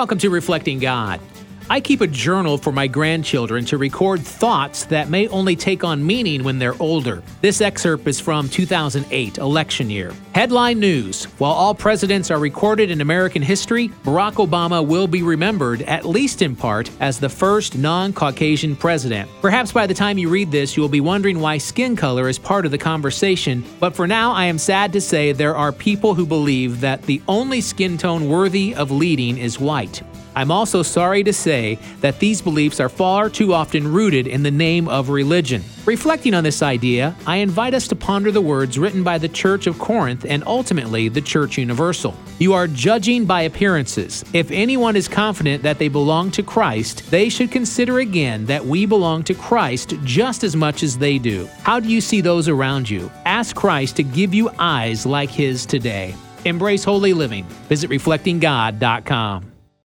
Welcome to Reflecting God. I keep a journal for my grandchildren to record thoughts that may only take on meaning when they're older. This excerpt is from 2008, election year. Headline news: while all presidents are recorded in American history, Barack Obama will be remembered, at least in part, as the first non-Caucasian president. Perhaps by the time you read this, you will be wondering why skin color is part of the conversation, but for now, I am sad to say there are people who believe that the only skin tone worthy of leading is white. I'm also sorry to say that these beliefs are far too often rooted in the name of religion. Reflecting on this idea, I invite us to ponder the words written by the Church of Corinth and ultimately the Church Universal. You are judging by appearances. If anyone is confident that they belong to Christ, they should consider again that we belong to Christ just as much as they do. How do you see those around you? Ask Christ to give you eyes like His today. Embrace holy living. Visit reflectinggod.com.